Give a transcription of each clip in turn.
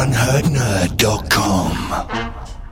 unheardnerd.com.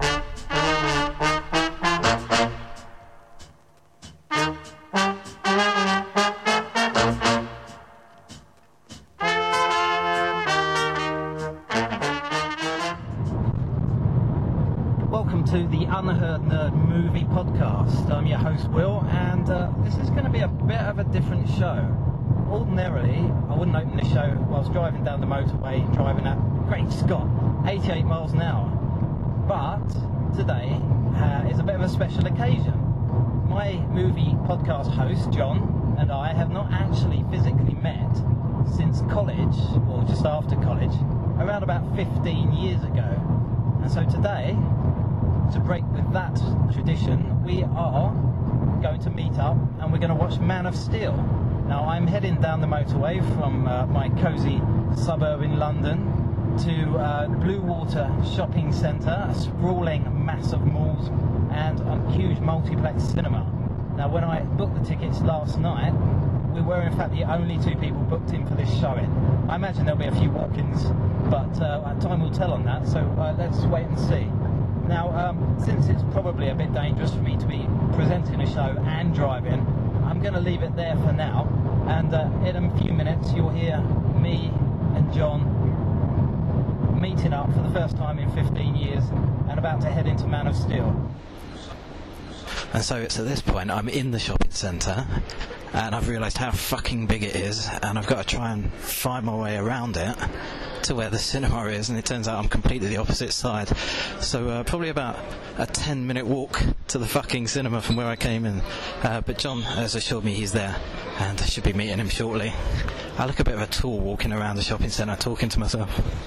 Welcome to the Unheard Nerd Movie Podcast. I'm your host Will, and this is going to be a bit of a different show. Ordinarily, I wouldn't open this show while I was driving down the motorway, driving at Great Scott, 88 miles an hour. But today is a bit of a special occasion. My movie podcast host, John, and I have not actually physically met since college, or just after college, around about 15 years ago. And so today, to break with that tradition, we are going to meet up and we're going to watch Man of Steel. Now, I'm heading down the motorway from my cosy suburb in London to Blue Water Shopping Centre, a sprawling mass of malls and a huge multiplex cinema. Now, when I booked the tickets last night, we were in fact the only two people booked in for this showing. I imagine there'll be a few walk-ins, but time will tell on that, so let's wait and see. Now, since it's probably a bit dangerous for me to be presenting a show and driving, I'm going to leave it there for now, and in a few minutes you'll hear me and John meeting up for the first time in 15 years and about to head into Man of Steel. And so it's at this point I'm in the shopping centre and I've realised how fucking big it is, and I've got to try and find my way around it to where the cinema is, and it turns out I'm completely the opposite side. So probably about a 10-minute walk to the fucking cinema from where I came in. But John has assured me he's there, and I should be meeting him shortly. I look a bit of a tool walking around the shopping centre talking to myself.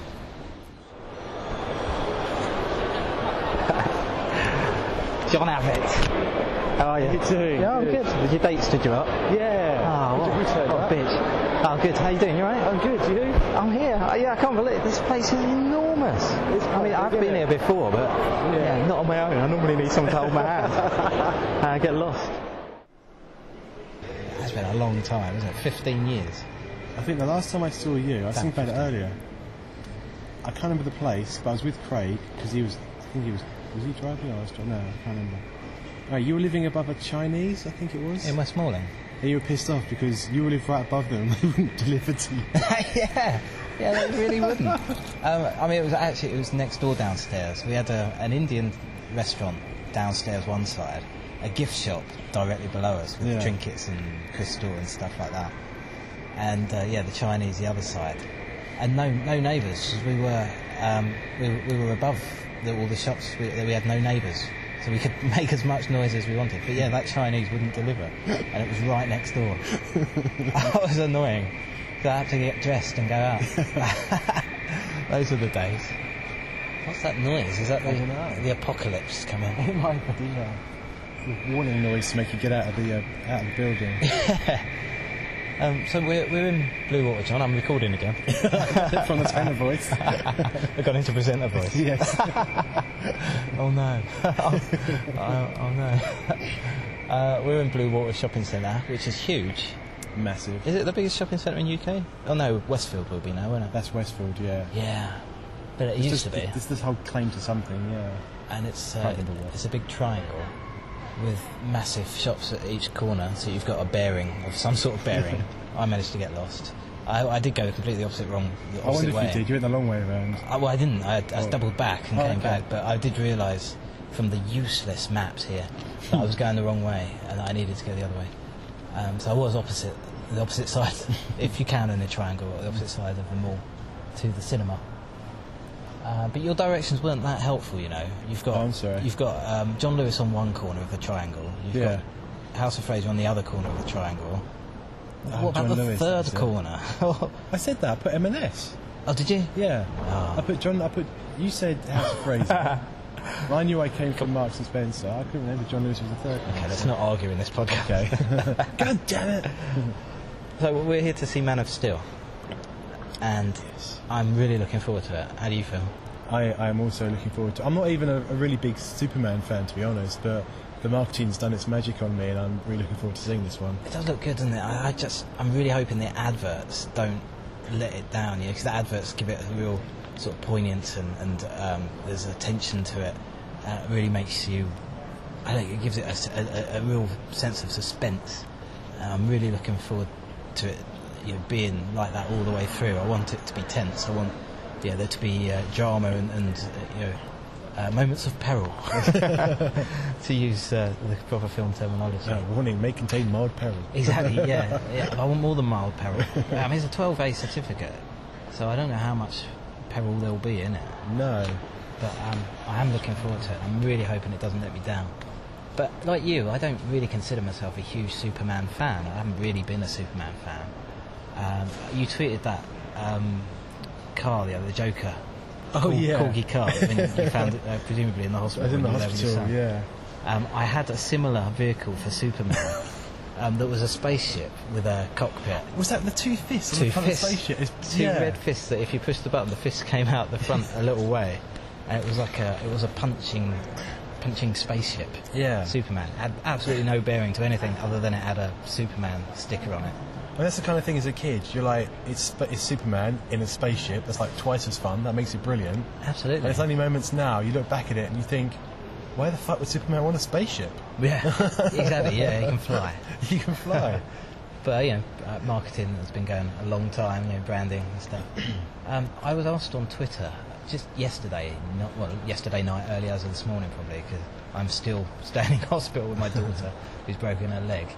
John Abbott. How are you? How you doing? Yeah, I'm good. Did your date stood you up? Yeah. Oh, what a bitch. Oh, good. How you doing? You alright? I'm good. You? I'm here. Yeah, I can't believe it. This place is enormous. I mean, I've been here before, but yeah, not on my own. I normally need someone to hold my hand. And I get lost. It's been a long time, isn't it? 15 years. I think the last time I saw you, I was thinking about it earlier. I can't remember the place, but I was with Craig because was he driving or was he? No, I can't remember. Right, you were living above a Chinese, I think it was? In Westmoreland. And you were pissed off because you lived right above them and they wouldn't deliver to you. Yeah, they really wouldn't. I mean, it was next door downstairs. We had an Indian restaurant downstairs one side, a gift shop directly below us with trinkets and crystal and stuff like that. And the Chinese the other side. And no neighbours, because we were above all the shops. We had no neighbours. So we could make as much noise as we wanted. But yeah, that Chinese wouldn't deliver. And it was right next door. That was annoying. So I had to get dressed and go out. Those were the days. What's that noise? Is that the apocalypse coming? It might be, yeah. It's a warning noise to make you get out of the building. So we're in Blue Water, John. I'm recording again. From the tenor voice. I got into presenter voice. Yes. Oh no. Oh no. We're in Blue Water Shopping Centre, which is huge. Massive. Is it the biggest shopping centre in UK? Oh no, Westfield will be now, won't it? That's Westfield, yeah. Yeah. But it used to be. It's this whole claim to something, yeah. And it's a big triangle with massive shops at each corner, so you've got a bearing of some sort of bearing. I managed to get lost. I did go completely the opposite way. I wonder if you did. You went the long way around. Well, I didn't. I doubled back and came back, but I did realise from the useless maps here that I was going the wrong way and that I needed to go the other way. So I was the opposite side, if you count in a triangle, the opposite side of the mall to the cinema. But your directions weren't that helpful, you know. You've got John Lewis on one corner of the triangle. You've got House of Fraser on the other corner of the triangle. What about the third corner? I said that. I put M&S. Oh, did you? Yeah. Oh. You said House of Fraser. I knew I came from Marks and Spencer. I couldn't remember John Lewis was the third. Okay, let's not argue in this podcast. Okay. God damn it. So we're here to see Man of Steel. And I'm really looking forward to it. How do you feel? I am also looking forward to it. I'm not even a really big Superman fan, to be honest, but the marketing's done its magic on me, and I'm really looking forward to seeing this one. It does look good, doesn't it? I'm really hoping the adverts don't let it down, because the adverts give it a real sort of poignance and there's a tension to it. It really makes you, I think it gives it a real sense of suspense. I'm really looking forward to it, being like that all the way through. I want it to be tense. I want there to be drama and moments of peril, to use the proper film terminology. Warning, may contain mild peril. Exactly, yeah. I want more than mild peril. I mean, it's a 12A certificate, so I don't know how much peril there'll be in it. No. But I am looking forward to it. I'm really hoping it doesn't let me down. But like you, I don't really consider myself a huge Superman fan. I haven't really been a Superman fan. You tweeted that car the other, the Joker. Corgi car. I mean, you found it presumably in the hospital. I was in the hospital, yeah. I had a similar vehicle for Superman that was a spaceship with a cockpit. Was that the two fists? Two fists. Spaceship? Two red fists that if you pushed the button, the fist came out the front a little way, and it was like a punching spaceship. Yeah. Superman had absolutely no bearing to anything other than it had a Superman sticker on it. Well, that's the kind of thing as a kid. You're like, it's Superman in a spaceship. That's like twice as fun. That makes it brilliant. Absolutely. And there's only moments now you look back at it and you think, why the fuck would Superman want a spaceship? Yeah, exactly. Yeah, he can fly. He can fly. But marketing has been going a long time. Branding and stuff. I was asked on Twitter just yesterday night, early as of this morning probably, because I'm still staying in hospital with my daughter who's broken her leg.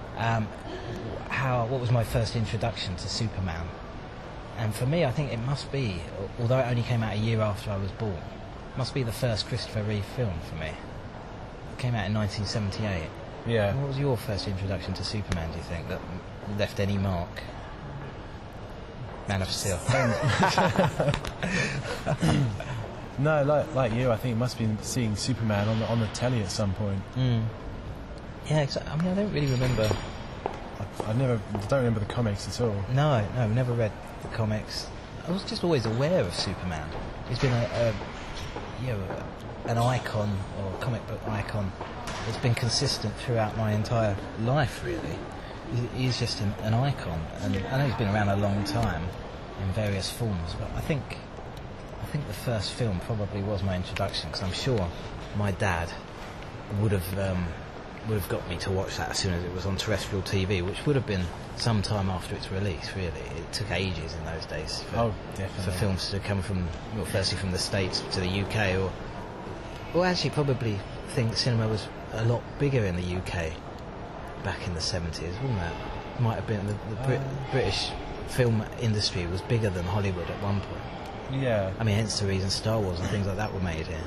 What was my first introduction to Superman? And for me, I think it must be, although it only came out a year after I was born, it must be the first Christopher Reeve film for me. It came out in 1978. Yeah. What was your first introduction to Superman, do you think, that left any mark? Man of Steel. No, like you, I think it must be seeing Superman on the telly at some point. Mm. Yeah, I mean, I don't really remember. I don't remember the comics at all. No, never read the comics. I was just always aware of Superman. He's been an icon, or a comic book icon, that's been consistent throughout my entire life, really. He's just an icon, and I know he's been around a long time in various forms, but I think the first film probably was my introduction, because I'm sure my dad would have got me to watch that as soon as it was on terrestrial TV, which would have been some time after its release, really. It took ages in those days for films to come from, firstly from the States to the UK, or actually probably think cinema was a lot bigger in the UK back in the 70s, wasn't it? Might have been the British film industry was bigger than Hollywood at one point. Yeah. I mean, hence the reason Star Wars and things like that were made here.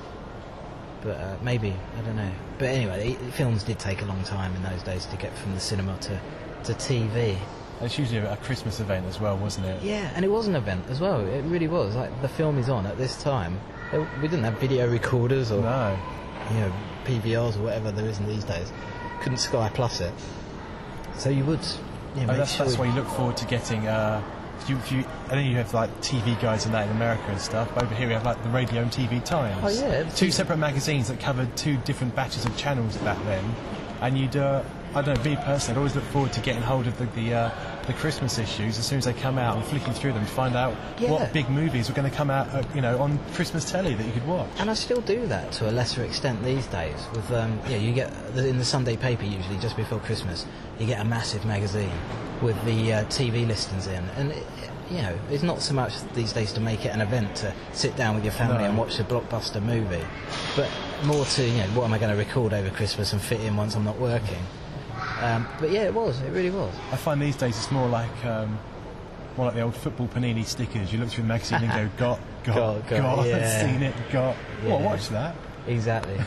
But maybe, I don't know. But anyway, films did take a long time in those days to get from the cinema to TV. It's usually a Christmas event as well, wasn't it? Yeah, and it was an event as well. It really was. Like, the film is on at this time. We didn't have video recorders or PVRs or whatever there is in these days. Couldn't Sky Plus it. So you would. That's why you look forward to getting. I know you have like TV guides and that in America and stuff, but over here we have like the Radio and TV Times. Oh yeah. Two separate magazines that covered two different batches of channels back then. And you'd, I don't know, me personally, I'd always look forward to getting hold of the Christmas issues as soon as they come out and flicking through them to find out what big movies were going to come out, on Christmas telly that you could watch. And I still do that to a lesser extent these days. With you get in the Sunday paper usually just before Christmas, you get a massive magazine with the TV listings in, and it's not so much these days to make it an event to sit down with your family and watch a blockbuster movie, but more to what am I going to record over Christmas and fit in once I'm not working. But yeah, it really was. I find these days it's more like the old football Panini stickers. You look through the magazine and go, got, yeah. Seen it, got. Yeah. Well, watch that. Exactly.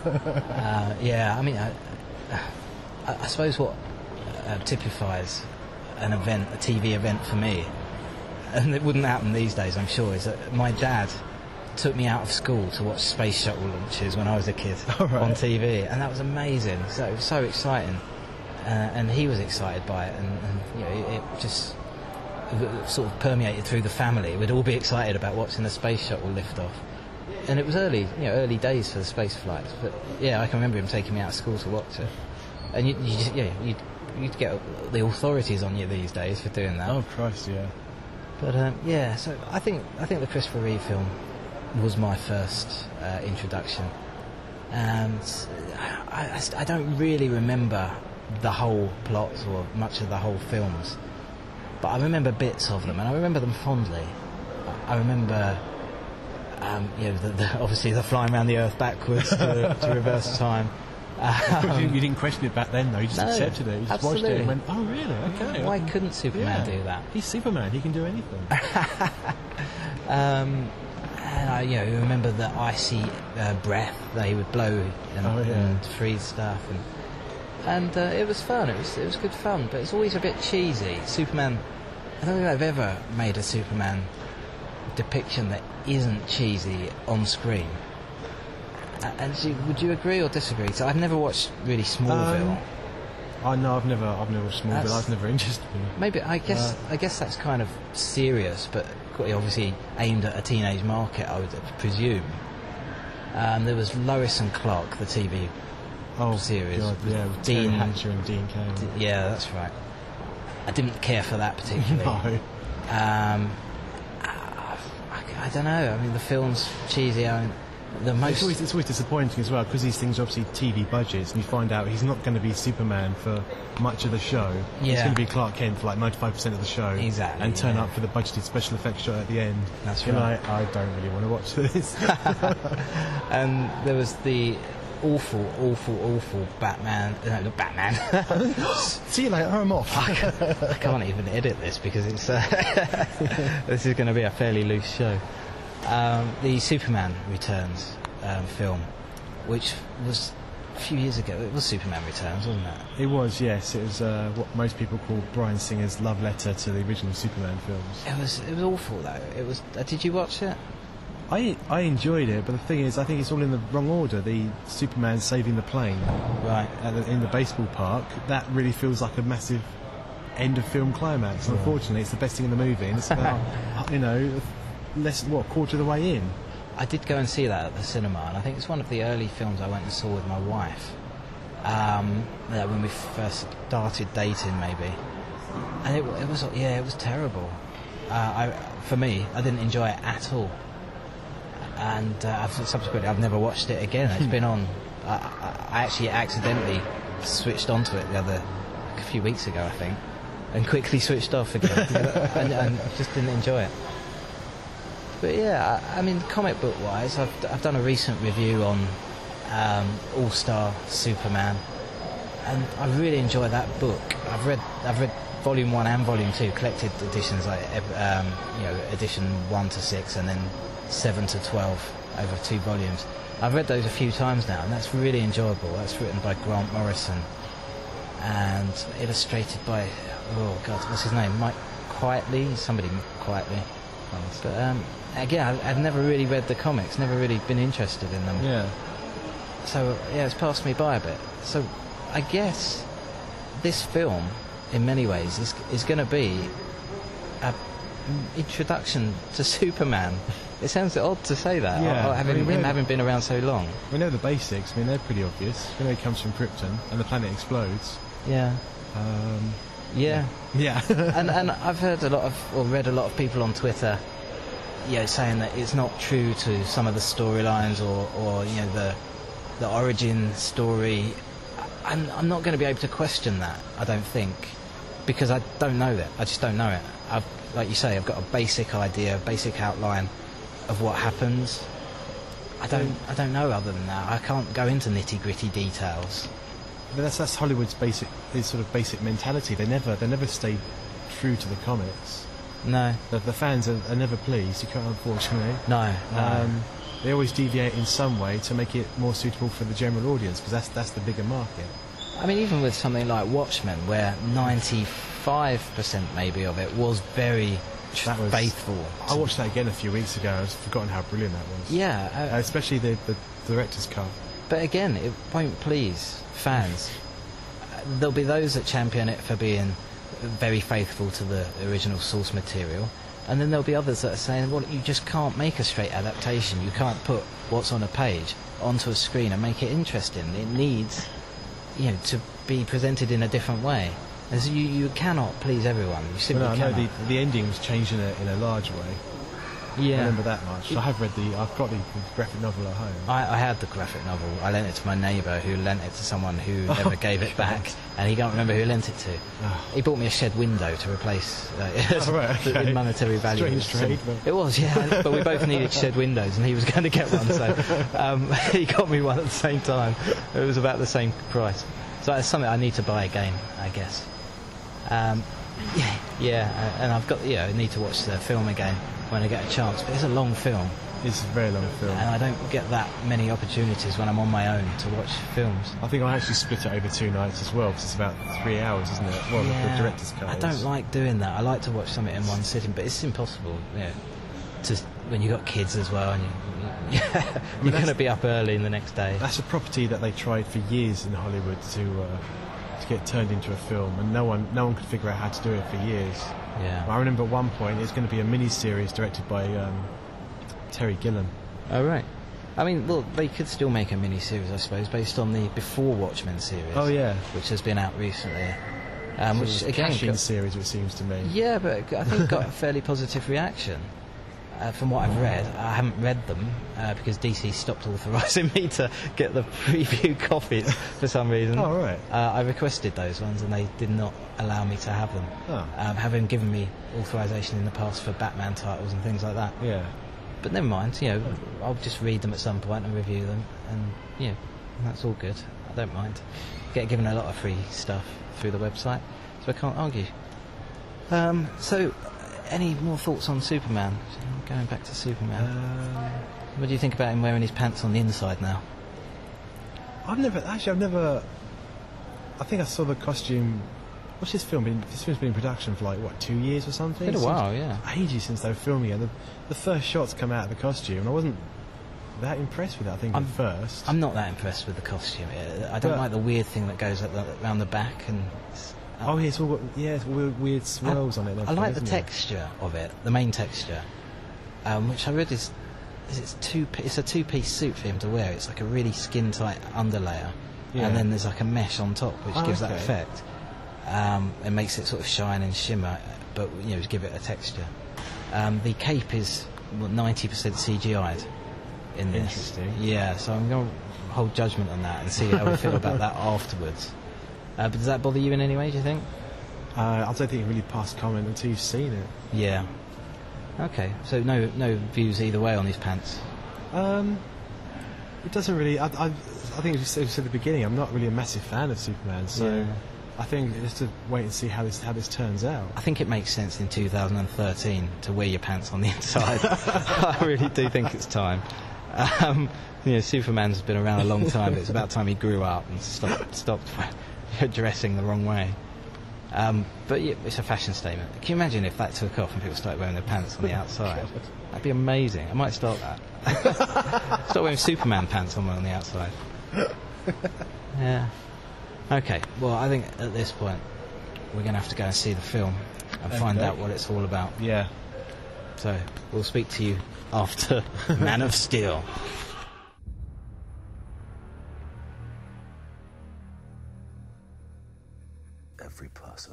I mean, I suppose what typifies an event, a TV event for me, and it wouldn't happen these days, I'm sure, is that my dad took me out of school to watch space shuttle launches when I was a kid on TV, and that was amazing. So it was so exciting, and he was excited by it, and it just sort of permeated through the family. We'd all be excited about watching the space shuttle lift off, and it was early days for the space flights. But I can remember him taking me out of school to watch it, and you'd get the authorities on you these days for doing that. Oh Christ, yeah. But yeah, so I think the Christopher Reeve film was my first introduction, and I don't really remember the whole plot or much of the whole films, but I remember bits of them, and I remember them fondly. I remember, obviously the flying around the Earth backwards to reverse time. You didn't question it back then, though. You just accepted it. You just watched it and went, "Oh, really? Okay." Why couldn't Superman do that? He's Superman. He can do anything. And I, remember the icy breath they would blow and freeze stuff, and it was fun. It was good fun, but it's always a bit cheesy. Superman. I don't think I've ever made a Superman depiction that isn't cheesy on screen. And would you agree or disagree? So I've never watched really Smallville. No, I've never watched Smallville. I was never interested in it. Maybe I guess that's kind of serious, but obviously aimed at a teenage market, I would presume. There was Lois and Clark, the TV series. God, with Terry Hatcher and Dean Cain. Yeah, that's right. I didn't care for that particularly. No. I don't know. I mean, the film's cheesy. It's always disappointing as well, because these things are obviously TV budgets, and you find out he's not going to be Superman for much of the show. Yeah. He's going to be Clark Kent for like 95% of the show. Exactly. And turn up for the budgeted special effects shot at the end. That's right. I don't really want to watch this. And there was the awful Batman. No, not Batman. See you later, I'm off. I can't even edit this because it's this is going to be a fairly loose show. The Superman Returns film, which was a few years ago. It was Superman Returns, wasn't it? It was, yes. It was what most people call Bryan Singer's love letter to the original Superman films. It was awful though. It was. Did you watch it? I enjoyed it, but the thing is, I think it's all in the wrong order. The Superman saving the plane, right, in the baseball park, that really feels like a massive end of film climax. And unfortunately, it's the best thing in the movie, and it's about quarter of the way in. I did go and see that at the cinema, and I think it's one of the early films I went and saw with my wife. When we first started dating, maybe, and it was terrible. For me, I didn't enjoy it at all. And I've never watched it again. It's been on. I actually accidentally switched onto it a few weeks ago, I think, and quickly switched off again, and just didn't enjoy it. But yeah, I mean, comic book wise, I've done a recent review on All-Star Superman, and I really enjoy that book. I've read Volume 1 and Volume 2, collected editions, like edition 1 to 6, and then 7 to 12 over 2 volumes. I've read those a few times now, and that's really enjoyable. That's written by Grant Morrison and illustrated by, what's his name? Mike Quietly? Somebody Quietly. But again, I've never really read the comics, never really been interested in them. Yeah. So, yeah, it's passed me by a bit. So, I guess this film, in many ways, is going to be an introduction to Superman. It sounds odd to say that, having been around so long. We know the basics. I mean, they're pretty obvious. We know he comes from Krypton, and the planet explodes. Yeah. Yeah. and I've heard read a lot of people on Twitter, saying that it's not true to some of the storylines or the origin story. I'm not going to be able to question that, I don't think, because I don't know that. I just don't know it. Like you say, I've got a basic idea, a basic outline of what happens. I don't know other than that. I can't go into nitty-gritty details. But that's Hollywood's basic mentality. They never stay true to the comics. No. The fans are never pleased. You can't, unfortunately. No. They always deviate in some way to make it more suitable for the general audience, because that's the bigger market. I mean, even with something like Watchmen, where 95% maybe of it was very faithful. I watched that again a few weeks ago. I've forgotten how brilliant that was. Yeah. Especially the director's cut. But again, it won't please fans. There'll be those that champion it for being very faithful to the original source material, and then there'll be others that are saying, well, you just can't make a straight adaptation. You can't put what's on a page onto a screen and make it interesting. It needs, to be presented in a different way. As you cannot please everyone. You simply Well, no, cannot. the ending was changed in a large way. Yeah. I remember that much. I've got the graphic novel at home. I had the graphic novel. I lent it to my neighbour, who lent it to someone who never gave it back, and he can't remember who he lent it to. He bought me a shed window to replace in monetary value. Strange trade, but... It was, yeah, but we both needed shed windows, and he was going to get one, so he got me one at the same time. It was about the same price. So it's something I need to buy again, I guess. And I've got, I need to watch the film again when I get a chance, but it's a long film. It's a very long film. And I don't get that many opportunities when I'm on my own to watch films. I think I actually split it over 2 nights as well, because it's about 3 hours, isn't it? Well, the director's cut. I don't like doing that. I like to watch something in one sitting, but it's impossible, when you've got kids as well, and you're going to be up early in the next day. That's a property that they tried for years in Hollywood to get turned into a film, and no one could figure out how to do it for years. Yeah. I remember at one point it's going to be a mini-series directed by Terry Gilliam. Oh, right. I mean, well, they could still make a mini-series, I suppose, based on the Before Watchmen series. Oh, yeah. Which has been out recently. Which again, cash-in series, it seems to me. Yeah, but I think got a fairly positive reaction. From what I've read, I haven't read them because DC stopped authorising me to get the preview copies for some reason. Oh, right. I requested those ones and they did not allow me to have them. Oh. Having given me authorisation in the past for Batman titles and things like that. Yeah. But never mind, I'll just read them at some point and review them, and that's all good. I don't mind. Get given a lot of free stuff through the website, so I can't argue. So, any more thoughts on Superman? Going back to Superman. What do you think about him wearing his pants on the inside now? I've never. I think I saw the costume. What's this film been? This film's been in production for 2 years or something. It's been a while, yeah. Ages since they were filming it. The first shots come out of the costume, and I wasn't that impressed with it. I think at first. I'm not that impressed with the costume. I don't like the weird thing that goes around the back and. It's all weird swirls on it. I like the texture of it, the main texture, which I read is it's a two-piece suit for him to wear. It's like a really skin-tight underlayer, and then there's like a mesh on top, which gives that effect. It makes it sort of shine and shimmer, but give it a texture. The cape is 90% CGI'd in this. Interesting. Yeah, so I'm going to hold judgment on that and see how we feel about that afterwards. But does that bother you in any way, do you think? I don't think you really pass comment until you've seen it. Yeah. Okay, so no views either way on these pants? It doesn't really... I think as you said at the beginning, I'm not really a massive fan of Superman, so I think just to wait and see how this turns out. I think it makes sense in 2013 to wear your pants on the inside. I really do think it's time. Superman's been around a long time, but it's about time he grew up and stopped dressing the wrong way. But it's a fashion statement. Can you imagine if that took off and people started wearing their pants on the outside? That'd be amazing. I might start that. Start wearing Superman pants on the outside. Yeah. Okay, well, I think at this point we're going to have to go and see the film and find out what it's all about. Yeah. So we'll speak to you after Man of Steel. Every person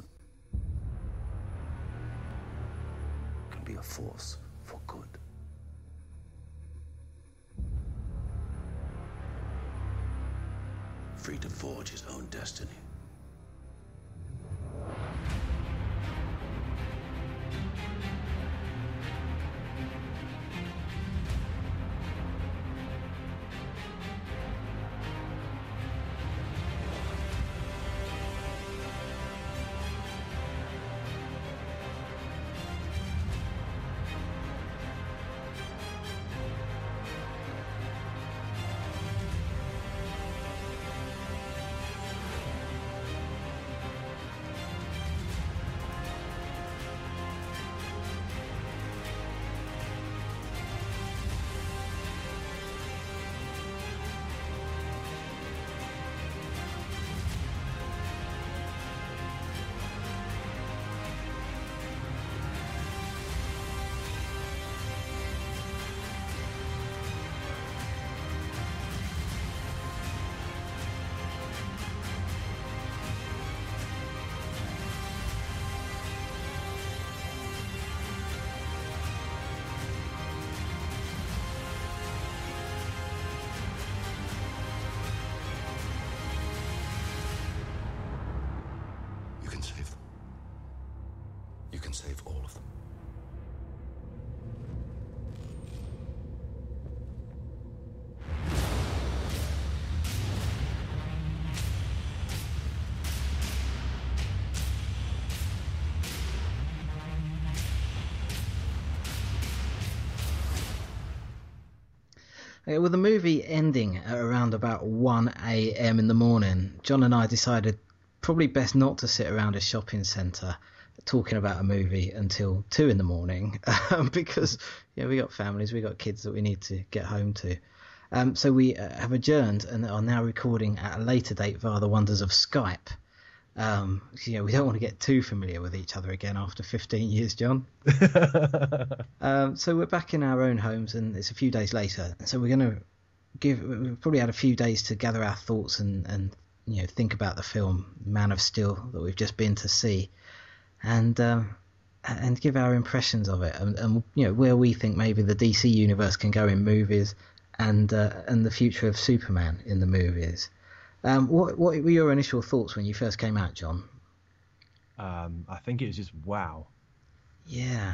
can be a force for good. Free to forge his own destiny. all of them. With the movie ending at around about 1 a.m. in the morning, John and I decided probably best not to sit around a shopping centre talking about a movie until 2 in the morning because we got families, we got kids that we need to get home to. So we have adjourned and are now recording at a later date via the wonders of Skype. We don't want to get too familiar with each other again after 15 years, John. So we're back in our own homes, and it's a few days later. So we're going to we've probably had a few days to gather our thoughts and think about the film Man of Steel that we've just been to see, and give our impressions of it, and where we think maybe the DC universe can go in movies, and the future of Superman in the movies. What were your initial thoughts when you first came out, John? I think it was just wow. Yeah.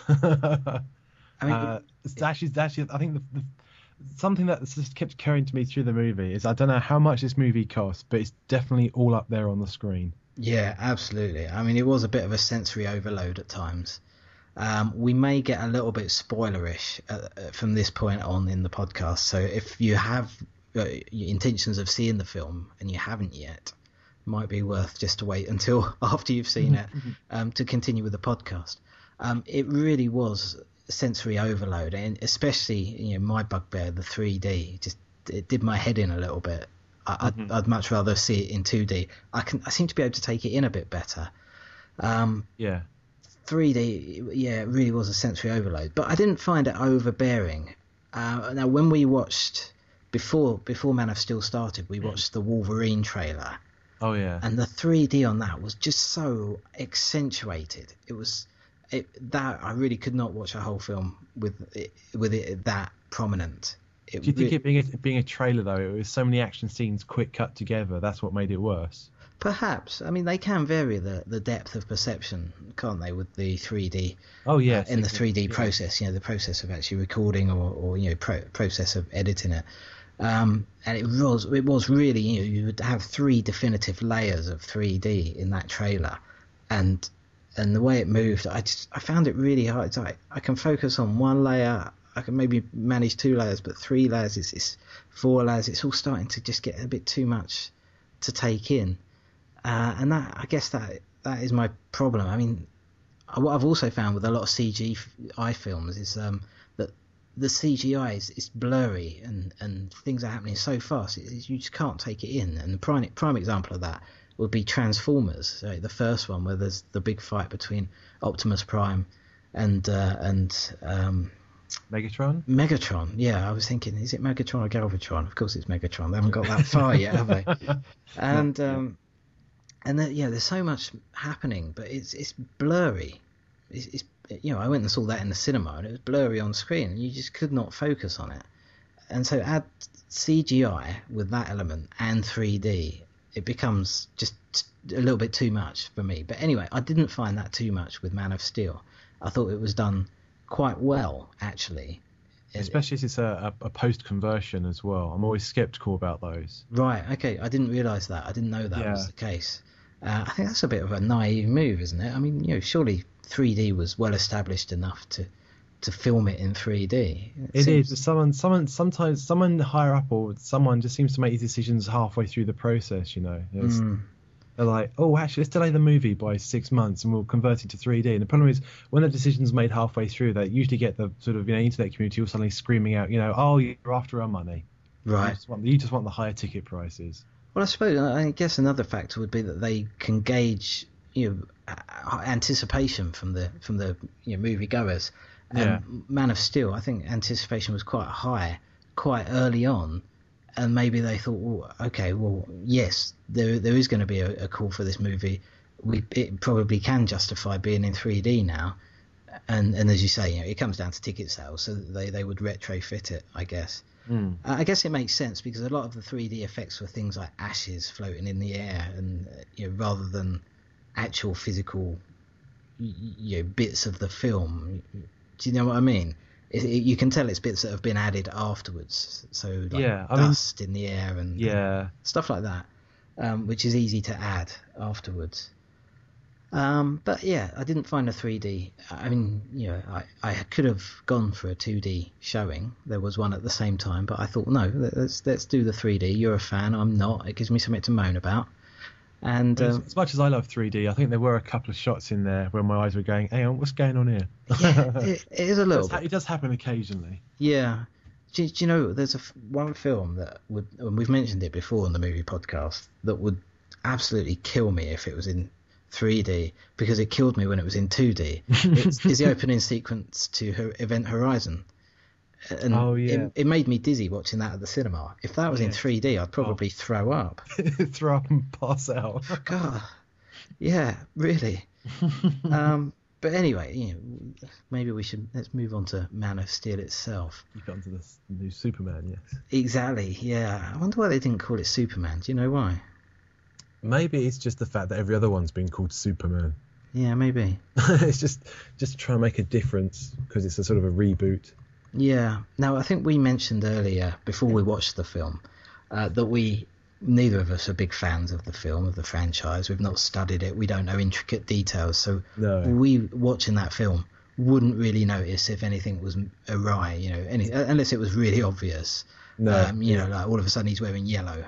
I mean, it's actually I think the something that just kept occurring to me through the movie is I don't know how much this movie cost, but it's definitely all up there on the screen. Yeah, absolutely. I mean, it was a bit of a sensory overload at times. We may get a little bit spoilerish from this point on in the podcast, so if you have intentions of seeing the film and you haven't yet, it might be worth just to wait until after you've seen it to continue with the podcast. It really was sensory overload, and especially my bugbear, the 3D, just it did my head in a little bit. I'd much rather see it in 2D. I seem to be able to take it in a bit better. 3D, it really was a sensory overload, but I didn't find it overbearing. Now, when we watched before Man of Steel started, we watched the Wolverine trailer. Oh yeah. And the 3D on that was just so accentuated. That I really could not watch a whole film with it that prominent. Do you think it being a trailer though, it was so many action scenes quick cut together, that's what made it worse? Perhaps. I mean, they can vary the depth of perception, can't they, with the 3D? Oh yeah. In the 3D process, the process of actually recording or process of editing it. And it was really, you would have 3 definitive layers of 3D in that trailer, and the way it moved, I found it really hard. It's like I can focus on 1 layer, I can maybe manage 2 layers, but 3 layers is 4 layers. It's all starting to just get a bit too much to take in, and that, I guess that is my problem. I mean, what I've also found with a lot of CGI films is that the CGI is blurry and things are happening so fast you just can't take it in. And the prime example of that would be Transformers, so the first one, where there's the big fight between Optimus Prime and Megatron. Yeah, I was thinking, is it Megatron or Galvatron? Of course it's Megatron. They haven't got that far yet, have they? And there's so much happening, but it's blurry. It's I went and saw that in the cinema, and it was blurry on screen, and you just could not focus on it. And so add CGI with that element and 3D, it becomes just a little bit too much for me. But anyway, I didn't find that too much with Man of Steel. I thought it was done quite well, actually. Especially as it's a post-conversion as well. I'm always sceptical about those. Right, okay. I didn't realise that. I didn't know that was the case. I think that's a bit of a naive move, isn't it? I mean, surely 3D was well established enough to film it in 3D. It is. Sometimes someone higher up or someone just seems to make these decisions halfway through the process, They're like, oh, actually, let's delay the movie by 6 months and we'll convert it to 3D. And the problem is, when the decision's made halfway through, they usually get the sort of internet community all suddenly screaming out, oh, you're after our money. Right. You just want the higher ticket prices. Well, I guess another factor would be that they can gauge, anticipation from the movie goers. Man of Steel, I think anticipation was quite high, quite early on. And maybe they thought, yes, there is going to be a call for this movie. It probably can justify being in 3D now. And as you say, it comes down to ticket sales, so they would retrofit it, I guess. I guess it makes sense because a lot of the 3D effects were things like ashes floating in the air, and rather than actual physical, bits of the film. Do you know what I mean? You can tell it's bits that have been added afterwards. So like dust in the air and stuff like that, which is easy to add afterwards. But yeah, I didn't find a 3D. I mean, I could have gone for a 2D showing. There was one at the same time, but I thought, no, let's do the 3D. You're a fan, I'm not. It gives me something to moan about. And as much as I love 3D, I think there were a couple of shots in there where my eyes were going, "Hang on, what's going on here?" Yeah, it is a little bit. It does happen occasionally. Yeah. Do you know, there's one film that would, and we've mentioned it before on the movie podcast, that would absolutely kill me if it was in 3D, because it killed me when it was in 2D. It's the opening sequence to Event Horizon. And it made me dizzy watching that at the cinema. If that was in 3D, I'd probably throw up. Throw up and pass out. God, yeah, really. But anyway, maybe let's move on to Man of Steel itself. You've got into the new Superman, yes. Exactly, yeah. I wonder why they didn't call it Superman. Do you know why? Maybe it's just the fact that every other one's been called Superman. Yeah, maybe. It's just to try and make a difference, because it's a sort of a reboot. Yeah. Now, I think we mentioned earlier, before we watched the film, that neither of us are big fans of the film, of the franchise. We've not studied it. We don't know intricate details. So we, watching that film, wouldn't really notice if anything was awry, unless it was really obvious. No. Like all of a sudden he's wearing yellow.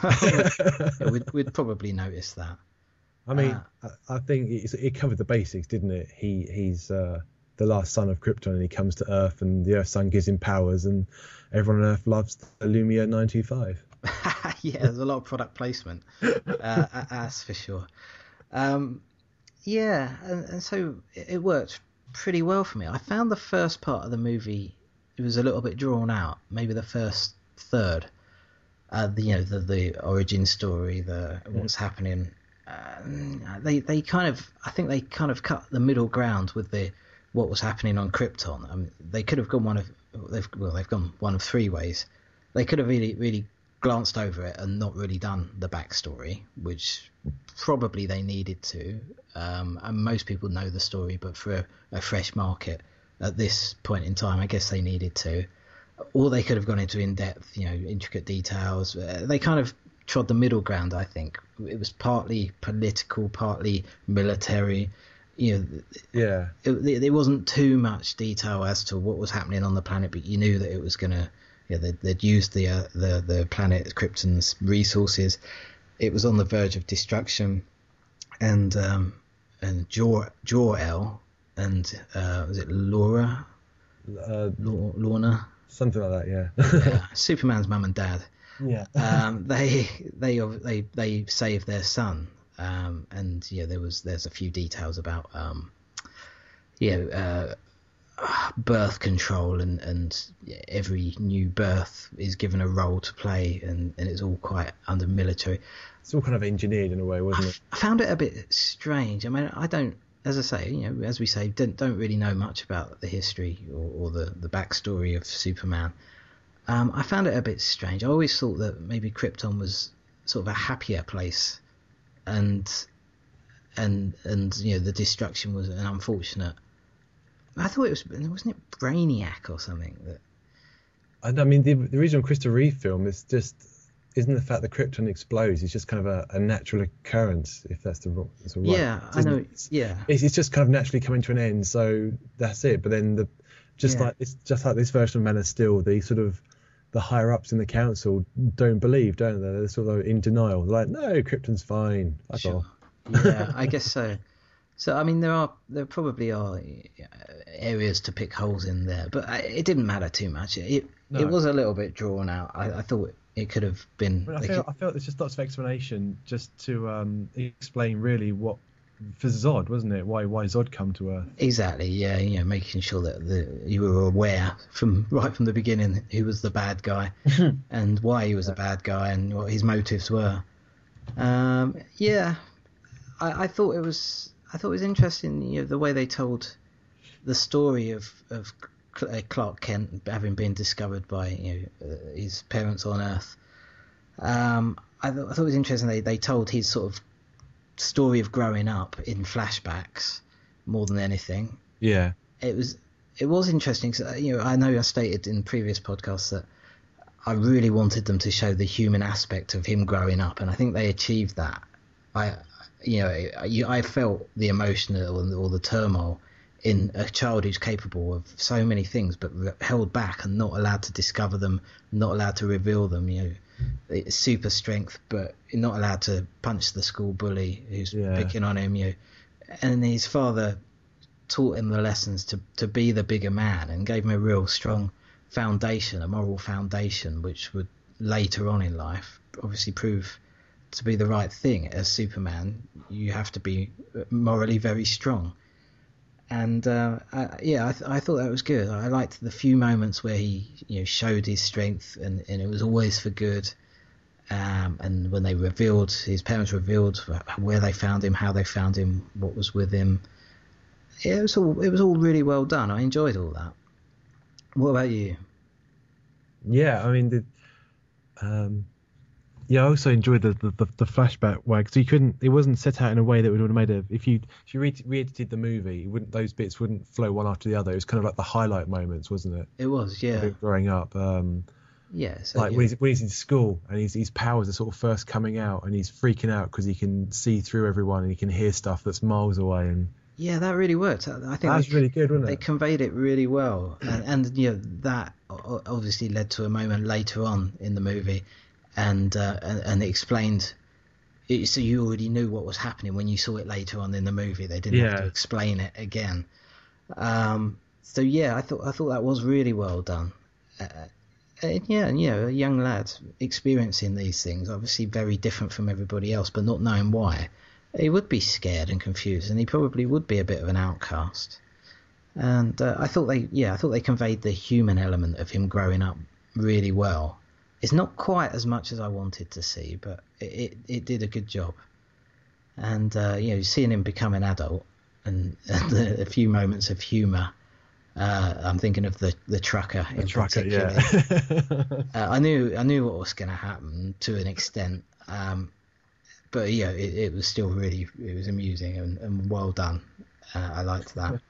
We'd probably notice that. I mean, I think it covered the basics, didn't it? He's the last son of Krypton, and he comes to Earth, and the Earth Sun gives him powers, and everyone on Earth loves the Lumia 925. Yeah, there's a lot of product placement, that's for sure. And so it worked pretty well for me. I found the first part of the movie, it was a little bit drawn out, maybe the first third. The origin story, what's happening. They kind of cut the middle ground with what was happening on Krypton. They could have gone they've gone one of three ways. They could have really glanced over it and not really done the backstory, which probably they needed to. And most people know the story, but for a fresh market at this point in time, I guess they needed to. Or they could have gone into in-depth, intricate details. They kind of trod the middle ground, I think. It was partly political, partly military. There wasn't too much detail as to what was happening on the planet, but you knew that it was gonna. They'd used the planet Krypton's resources. It was on the verge of destruction, and Jor-El and was it Lorna? Something like that, yeah. Superman's mum and dad. Yeah. They saved their son. And there's a few details about birth control, and every new birth is given a role to play, and it's all quite under military. It's all kind of engineered in a way, wasn't it? I found it a bit strange. I mean, I don't, as I say, as we say, don't really know much about the history or the backstory of Superman. I found it a bit strange. I always thought that maybe Krypton was sort of a happier place. And the destruction was an unfortunate. I thought wasn't it Brainiac or something that. I mean, the original Christopher Reeve film is just isn't the fact that Krypton explodes. It's just kind of a natural occurrence, if that's the right. Yeah, I know. It's just kind of naturally coming to an end. So that's it. But then like this version of Man of Steel, the higher ups in the council don't believe, don't they? They're sort of in denial. They're like, no, Krypton's fine. That's all. Yeah, I guess so. So I mean, there probably are areas to pick holes in there, but it didn't matter too much. It was a little bit drawn out. I thought it could have been. I felt there's just lots of explanation just to explain really what. For Zod, wasn't it? Why Zod come to Earth? Exactly. Yeah. Making sure that you were aware right from the beginning who was the bad guy and why he was a bad guy and what his motives were. I thought it was interesting. The way they told the story of Clark Kent having been discovered by his parents on Earth. I thought it was interesting. They told his sort of story of growing up in flashbacks more than anything. Yeah. It was interesting. So, I know I stated in previous podcasts that I really wanted them to show the human aspect of him growing up, and I think they achieved that. I felt the emotion or the turmoil in a child who's capable of so many things, but held back and not allowed to discover them, not allowed to reveal them. Super strength, but not allowed to punch the school bully who's picking on him. And his father taught him the lessons to be the bigger man and gave him a real strong foundation, a moral foundation, which would later on in life obviously prove to be the right thing. As Superman, you have to be morally very strong. And I thought that was good. I liked the few moments where he showed his strength, and it was always for good. And when his parents revealed where they found him, how they found him, what was with him, it was all really well done. I enjoyed all that. What about you? Yeah, I mean, I also enjoyed the flashback way, because it wasn't set out in a way that would have made if you re-edited the movie, those bits wouldn't flow one after the other. It was kind of like the highlight moments, wasn't it? It was, yeah. Growing up, when he's in school and his powers are sort of first coming out, and he's freaking out because he can see through everyone and he can hear stuff that's miles away. And yeah, that really worked. I think that was really good, wasn't it? They conveyed it really well, and that obviously led to a moment later on in the movie, and it explained. So you already knew what was happening when you saw it later on in the movie. They didn't have to explain it again. So yeah, I thought that was really well done. And a young lad experiencing these things, obviously very different from everybody else, but not knowing why. He would be scared and confused, and he probably would be a bit of an outcast. And I thought they conveyed the human element of him growing up really well. It's not quite as much as I wanted to see, but it did a good job. And seeing him become an adult and a few moments of humour. I'm thinking of the trucker. The trucker, yeah. I knew what was going to happen to an extent. But it was still it was amusing and well done. I liked that.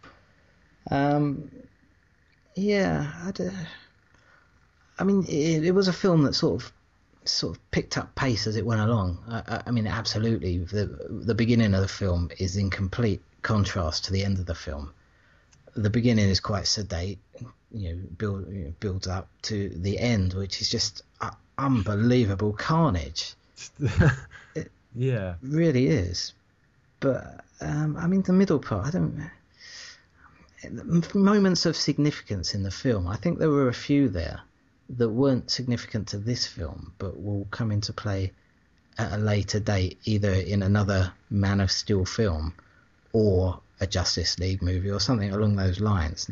I mean, it was a film that sort of picked up pace as it went along. I mean, absolutely. The beginning of the film is in complete contrast to the end of the film. The beginning is quite sedate, builds up to the end, which is just unbelievable carnage. Yeah, really is. But I mean, the middle part, moments of significance in the film. I think there were a few there that weren't significant to this film, but will come into play at a later date, either in another Man of Steel film or a Justice League movie or something along those lines.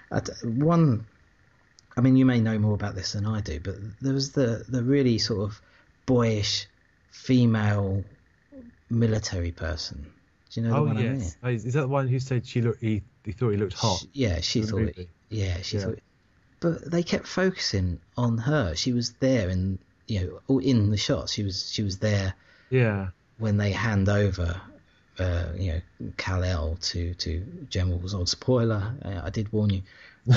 I mean, you may know more about this than I do, but there was the really sort of boyish female military person. Do you know the one I mean? Is that the one who said he thought he looked hot? She thought. She thought. But they kept focusing on her. She was there, in the shots. She was there. Yeah. When they hand over, Kal-El to General Zod. Spoiler. I did warn you.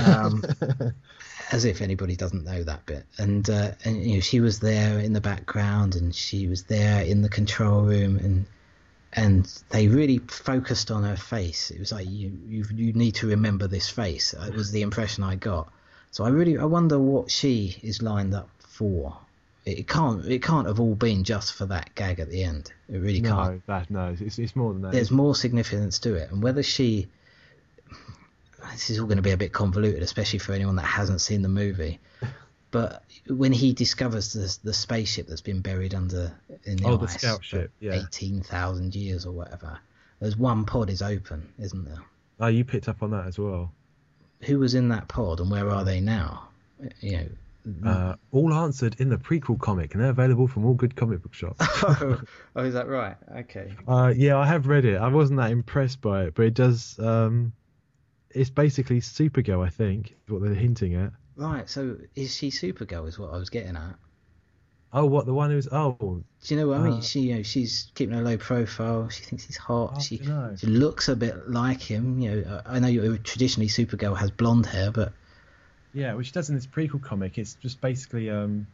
As if anybody doesn't know that bit. And she was there in the background, and she was there in the control room, and they really focused on her face. It was like you need to remember this face. It was the impression I got. So I wonder what she is lined up for. It can't have all been just for that gag at the end. It really can't. No, it's more than that. There's more significance to it, and whether she. This is all going to be a bit convoluted, especially for anyone that hasn't seen the movie. But when he discovers the spaceship that's been buried in the ice, the scout ship, 18,000 years or whatever, there's one pod is open, isn't there? Oh, you picked up on that as well. Who was in that pod, and where are they now? All answered in the prequel comic, and they're available from all good comic book shops. Oh, is that right? Okay. Yeah, I have read it. I wasn't that impressed by it, but it does. It's basically Supergirl, I think, is what they're hinting at. Right, so is she Supergirl is what I was getting at. Oh, what, the one who's... Oh, Do you know what I mean? She's keeping a low profile. She thinks he's hot. I She dunno. looks a bit like him. I know traditionally Supergirl has blonde hair, but yeah, which does in this prequel comic. It's just basically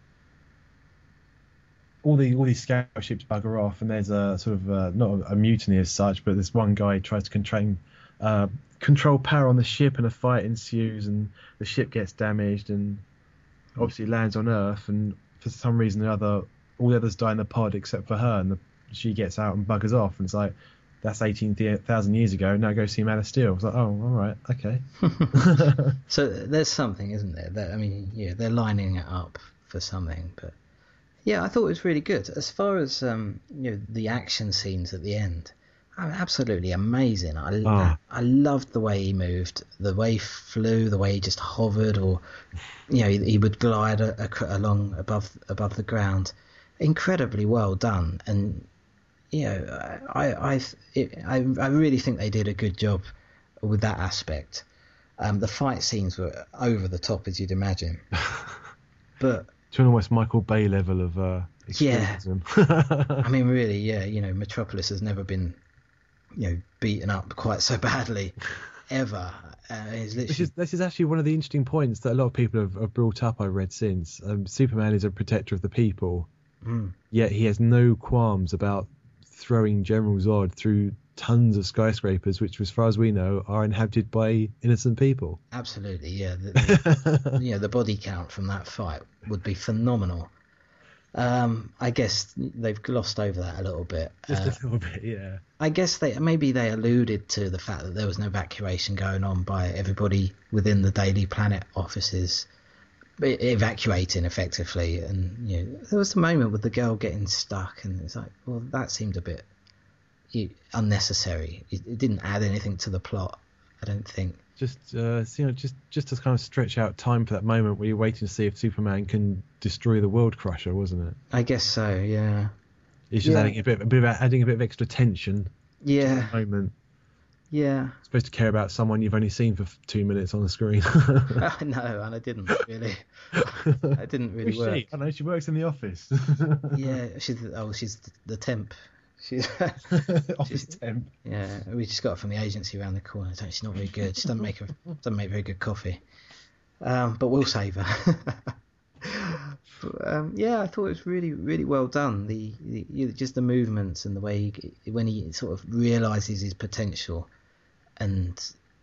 all these scout ships bugger off, and there's a sort of not a mutiny as such, but this one guy tries to control power on the ship, and a fight ensues, and the ship gets damaged, and obviously lands on Earth, and for some reason or other, all the others die in the pod except for her, and she gets out and buggers off, and it's like, that's 18,000 years ago. Now go see Man of Steel. It's like, oh, all right, okay. So there's something, isn't there? They're lining it up for something. But yeah, I thought it was really good. As far as the action scenes at the end, absolutely amazing. I loved the way he moved, the way he flew, the way he just hovered, or he would glide along above the ground. Incredibly well done, and I really think they did a good job with that aspect. The fight scenes were over the top, as you'd imagine, but to an almost Michael Bay level of extremism. I mean, really, Metropolis has never been beaten up quite so badly ever. This is actually one of the interesting points that a lot of people have brought up. I read since Superman is a protector of the people, yet he has no qualms about throwing General Zod through tons of skyscrapers, which, as far as we know, are inhabited by innocent people. Absolutely, yeah. The body count from that fight would be phenomenal. I guess they've glossed over that a little bit. Just a little bit, yeah. I guess they alluded to the fact that there was an evacuation going on by everybody within the Daily Planet offices, evacuating effectively, and there was a moment with the girl getting stuck, and it's like, well, that seemed a bit unnecessary. It didn't add anything to the plot, I don't think. Just to kind of stretch out time for that moment where you're waiting to see if Superman can destroy the World Crusher, wasn't it? I guess so, yeah. It's just adding a bit of extra tension to the moment. Yeah. You're supposed to care about someone you've only seen for 2 minutes on the screen. I know, and I didn't really. I didn't really work. I know, she works in the office. Yeah, she's the temp. She's office temp. Yeah, we just got her from the agency around the corner. She's not very good. She doesn't make very good coffee. But we'll save her. Yeah, I thought it was really, really well done. Just the movements and the way when he sort of realizes his potential, and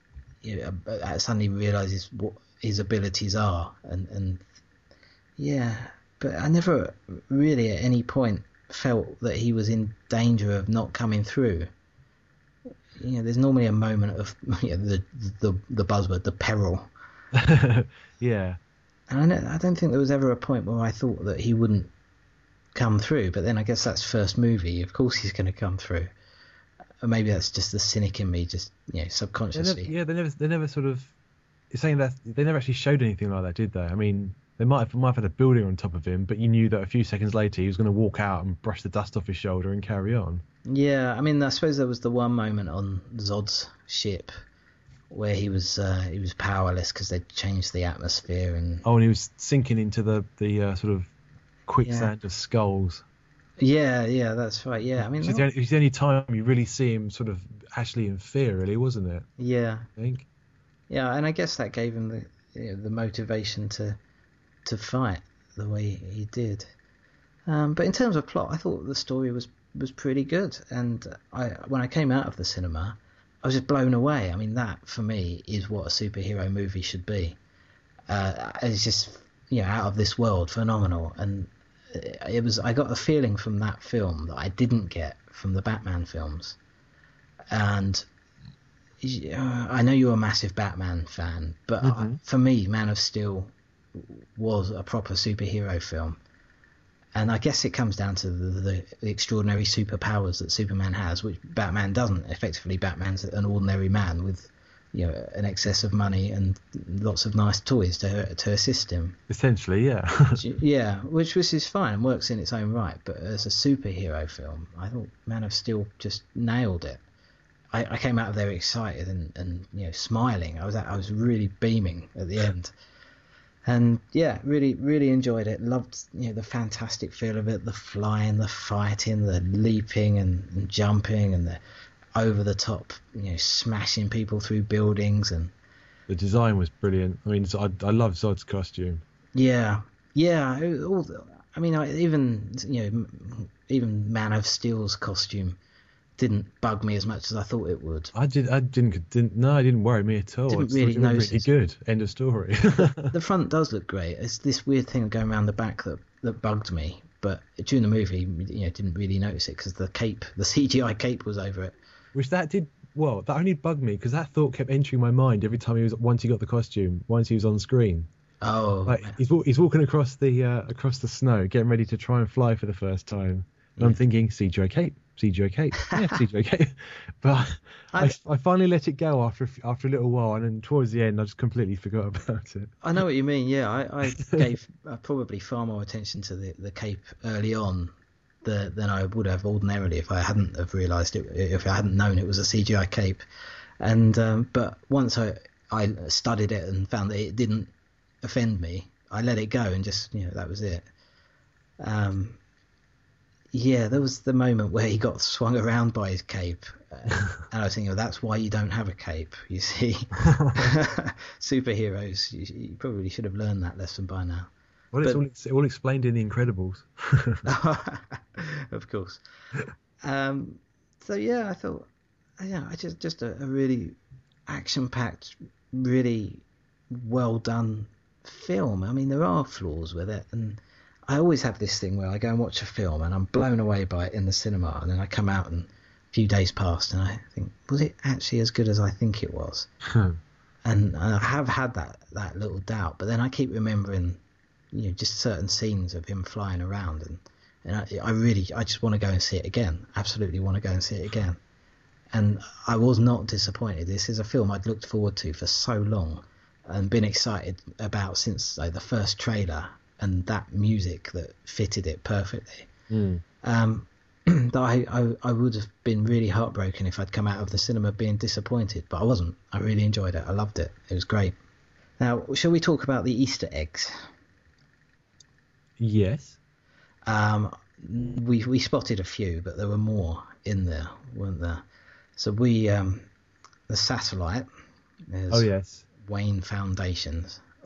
suddenly realizes what his abilities are, and yeah. But I never really at any point felt that he was in danger of not coming through. There's normally a moment of the buzzword, the peril. Yeah. And I don't think there was ever a point where I thought that he wouldn't come through. But then I guess that's first movie. Of course he's going to come through. Or maybe that's just the cynic in me, just subconsciously. They never sort of. You're saying that they never actually showed anything like that, did they? I mean, they might have had a building on top of him, but you knew that a few seconds later he was going to walk out and brush the dust off his shoulder and carry on. Yeah, I mean, I suppose there was the one moment on Zod's ship where he was powerless because they'd changed the atmosphere, and he was sinking into the sort of quicksand of skulls. Yeah, that's right. Yeah, I mean, it's the only time you really see him sort of actually in fear, really, wasn't it? Yeah, I think. Yeah, and I guess that gave him the motivation to fight the way he did. But in terms of plot, I thought the story was pretty good, and when I came out of the cinema, I was just blown away. I mean, that for me is what a superhero movie should be. It's just out of this world, phenomenal, and I got a feeling from that film that I didn't get from the Batman films. And I know you're a massive Batman fan, but for me, Man of Steel was a proper superhero film. And I guess it comes down to the extraordinary superpowers that Superman has, which Batman doesn't. Effectively, Batman's an ordinary man with an excess of money and lots of nice toys to assist him. Essentially, yeah. Yeah, which is fine and works in its own right. But as a superhero film, I thought Man of Steel just nailed it. I came out of there excited and smiling. I was really beaming at the end. And yeah, really, really enjoyed it. Loved, the fantastic feel of it, the flying, the fighting, the leaping and jumping, and the over the top, smashing people through buildings. And the design was brilliant. I mean, I love Zod's costume. Yeah. Even Man of Steel's costume didn't bug me as much as I thought it would. I didn't worry me at all. Didn't really notice. Really good. End of story. The front does look great. It's this weird thing going around the back that bugged me, but during the movie, didn't really notice it because the CGI cape was over it. Which that only bugged me because that thought kept entering my mind every time once he got the costume, once he was on screen. Oh, like he's walking across the snow, getting ready to try and fly for the first time, and I'm thinking CGI cape, yeah, CGI cape. But I finally let it go after a little while, and then towards the end, I just completely forgot about it. I know what you mean. Yeah, I gave probably far more attention to the cape early on than I would have ordinarily if I hadn't have realised it, if I hadn't known it was a CGI cape. And but once I studied it and found that it didn't offend me, I let it go and just that was it. There was the moment where he got swung around by his cape, and I was thinking, that's why you don't have a cape, you see. Superheroes, you probably should have learned that lesson by now. Well, it's all explained in The Incredibles. Of course. So yeah, I thought, I just a really action-packed, really well done film. I mean, there are flaws with it, and I always have this thing where I go and watch a film and I'm blown away by it in the cinema, and then I come out and a few days passed and I think, was it actually as good as I think it was? And I have had that little doubt, but then I keep remembering just certain scenes of him flying around, and I just want to go and see it again. Absolutely want to go and see it again. And I was not disappointed. This is a film I'd looked forward to for so long and been excited about since the first trailer, and that music that fitted it perfectly. That I would have been really heartbroken if I'd come out of the cinema being disappointed, but I wasn't. I really enjoyed it. I loved it. It was great. Now, shall we talk about the Easter eggs? Yes. We spotted a few, but there were more in there, weren't there? So the satellite. Oh yes. Wayne Foundation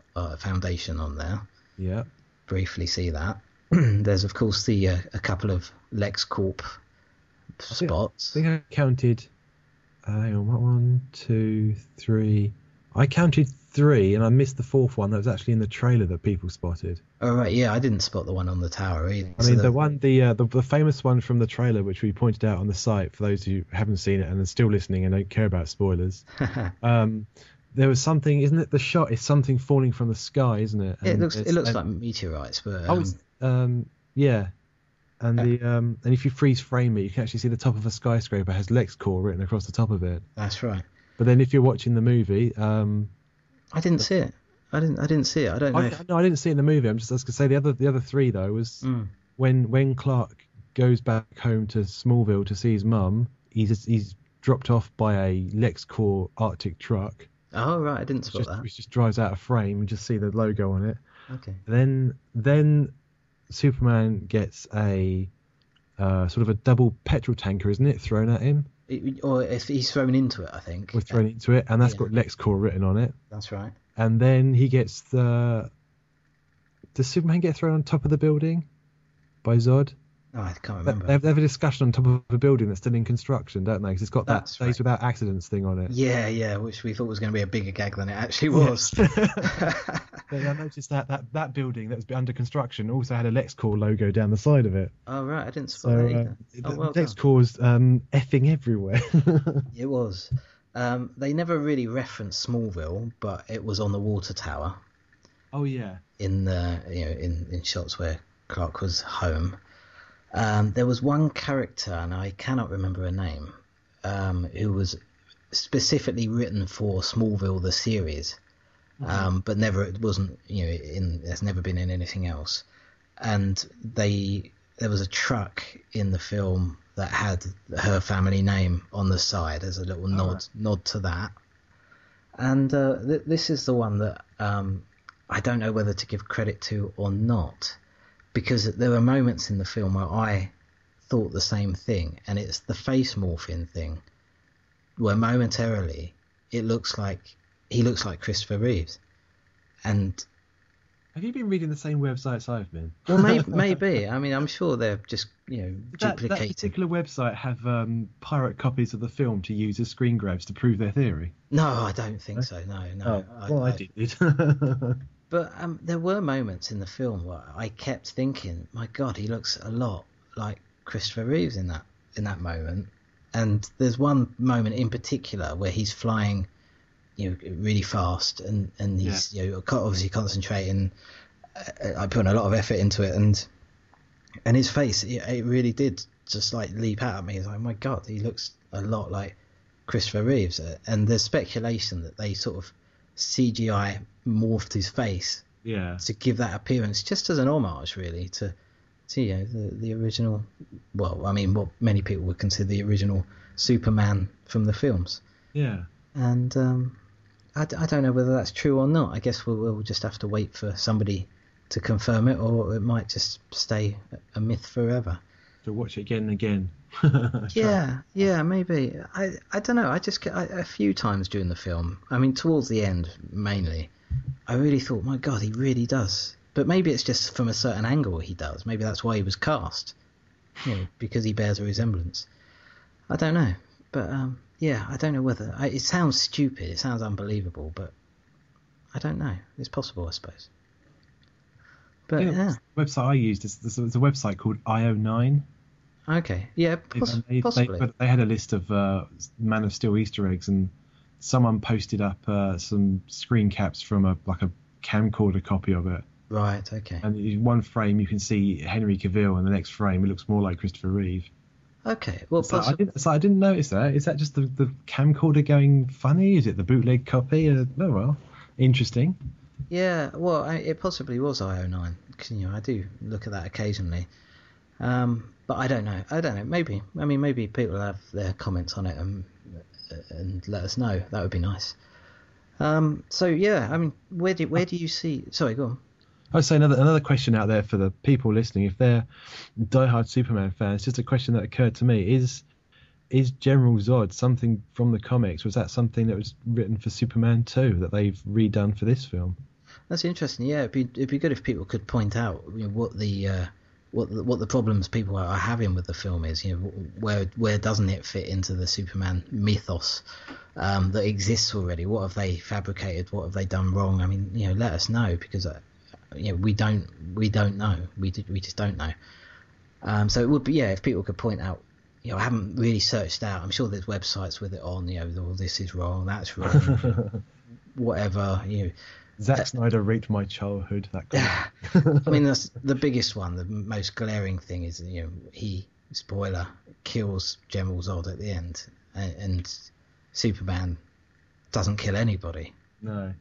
on there. Yeah. Briefly see that. There's of course a couple of LexCorp spots. I think I counted. Hang on, 1, 2, 3. I counted 3, and I missed the fourth one that was actually in the trailer that people spotted. Oh right, yeah, I didn't spot the one on the tower either. I mean, the famous one from the trailer, which we pointed out on the site for those who haven't seen it and are still listening and don't care about spoilers. There was something, isn't it? The shot is something falling from the sky, isn't it? And it looks like meteorites, but yeah. And and if you freeze frame it, you can actually see the top of a skyscraper has LexCorp written across the top of it. That's right. But then if you're watching the movie, I didn't see it. I didn't see it. I don't know. No, I didn't see it in the movie. I was going to say the other 3 though was when Clark goes back home to Smallville to see his mum. He's dropped off by a LexCorp Arctic truck. Oh right, I didn't spot that. Which just drives out a frame and just see the logo on it. Okay. Then Superman gets a sort of a double petrol tanker, isn't it, thrown at him? Or if he's thrown into it, I think. Or thrown into it, and that's got LexCorp written on it. That's right. And then he gets Does Superman get thrown on top of the building by Zod? Oh, I can't remember. They have a discussion on top of a building that's still in construction, don't they? Because it's got that Days Without Accidents thing on it. Yeah, which we thought was going to be a bigger gag than it actually was. I noticed that building that was under construction also had a LexCorp logo down the side of it. Oh, right, I didn't spot that either. LexCorp's effing everywhere. It was. They never really referenced Smallville, but it was on the water tower. Oh, yeah. In in shots where Clark was home. There was one character, and I cannot remember her name, who was specifically written for Smallville the series, but it wasn't has never been in anything else. And there was a truck in the film that had her family name on the side as a little nod to that. And this is the one that I don't know whether to give credit to or not, because there were moments in the film where I thought the same thing, and it's the face morphing thing, where momentarily he looks like Christopher Reeves, and have you been reading the same websites I've been? well, maybe. I mean, I'm sure they're just duplicating. That particular website have pirate copies of the film to use as screen grabs to prove their theory. No, I don't think so. No. I did. But there were moments in the film where I kept thinking, my God, he looks a lot like Christopher Reeves in that moment. And there's one moment in particular where he's flying, really fast, and he's obviously concentrating, I put a lot of effort into it, and his face, it really did just like leap out at me. It's like, my God, he looks a lot like Christopher Reeves. And there's speculation that they sort of CGI morphed his face to give that appearance, just as an homage really to the original, well, I mean, what many people would consider the original Superman from the films. And I don't know whether that's true or not. I guess we'll just have to wait for somebody to confirm it, or it might just stay a myth forever. To watch it again and again. yeah, maybe. I don't know. I just get a few times during the film, I mean, towards the end mainly, I really thought, my God, he really does. But maybe it's just from a certain angle he does. Maybe that's why he was cast, because he bears a resemblance. I don't know. But I don't know whether it sounds stupid. It sounds unbelievable, but I don't know. It's possible, I suppose. But the website I used is a website called IO9. Okay, yeah, possibly. But they had a list of Man of Steel Easter eggs, and someone posted up some screen caps from a camcorder copy of it. Right. Okay. And in one frame you can see Henry Cavill, and the next frame it looks more like Christopher Reeve. Okay. Well, I didn't notice that. Is that just the camcorder going funny? Is it the bootleg copy? Oh well, interesting. Yeah. Well, it possibly was IO9, because I do look at that occasionally. But I don't know. Maybe. I mean, maybe people have their comments on it and let us know. That would be nice. So yeah, I mean, where do you see? Sorry, go on. I would say another question out there for the people listening, if they're diehard Superman fans, just a question that occurred to me: is General Zod something from the comics? Was that something that was written for Superman 2 that they've redone for this film? That's interesting. Yeah, it'd be good if people could point out what the problems people are having with the film is. Where doesn't it fit into the Superman mythos that exists already? What have they fabricated? What have they done wrong? I mean, let us know, because we don't know. We just don't know. So it would be, if people could point out. I haven't really searched out. I'm sure there's websites with it on. This is wrong, that's wrong, whatever. Zack Snyder raped my childhood. That kind of... I mean, that's the biggest one. The most glaring thing is he, spoiler, kills General Zod at the end, and Superman doesn't kill anybody. No.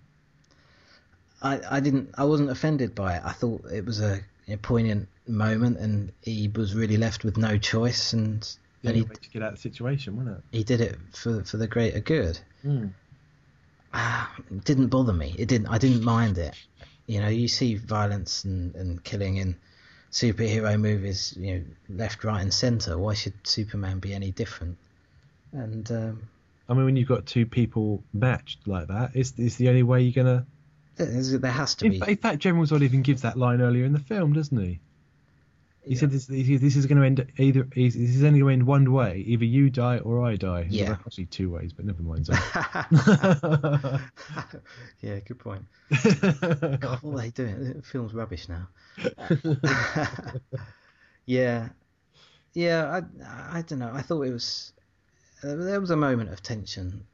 I wasn't offended by it. I thought it was a poignant moment, and he was really left with no choice, and he way to get out of the situation, wasn't it? He did it for the greater good. It didn't bother me. I didn't mind it. You see violence and killing in superhero movies, left, right, and centre. Why should Superman be any different? And I mean, when you've got two people matched like that, it's the only way you're gonna. There has to be. In fact, General Zod even gives that line earlier in the film, doesn't he? He said this is going to end this is only going to end one way. Either you die or I die. Yeah. Well, actually 2 ways, but never mind. Yeah, good point. God, what are they doing? The film's rubbish now. Yeah. I don't know. I thought it was. There was a moment of tension.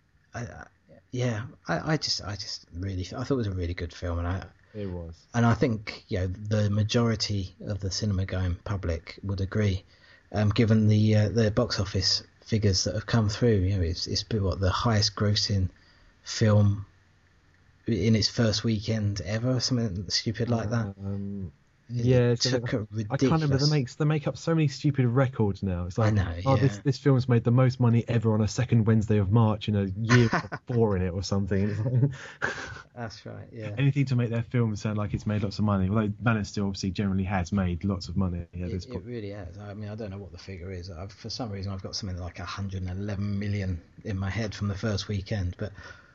I just really. I thought it was a really good film, and it was. And I think the majority of the cinema-going public would agree, given the box office figures that have come through. It's been the highest-grossing film in its first weekend ever, something stupid like that. Yeah, It took a ridiculous... I can't remember. They make up so many stupid records now. It's like, I know, this film's made the most money ever on a second Wednesday of March in a year before in it or something. It's like, that's right. Yeah. Anything to make their film sound like it's made lots of money. Although Man of Steel obviously generally has made lots of money. Yeah, it really has. I mean, I don't know what the figure is. For some reason, I've got something like 111 million in my head from the first weekend, but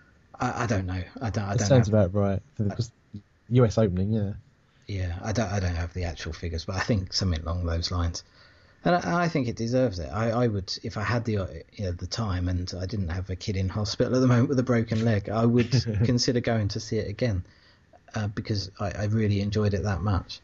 I don't know. I don't. It sounds about right. Because US opening, yeah. Yeah, I don't have the actual figures, but I think something along those lines. And I think it deserves it. I would, if I had the time and I didn't have a kid in hospital at the moment with a broken leg, I would consider going to see it again because I really enjoyed it that much.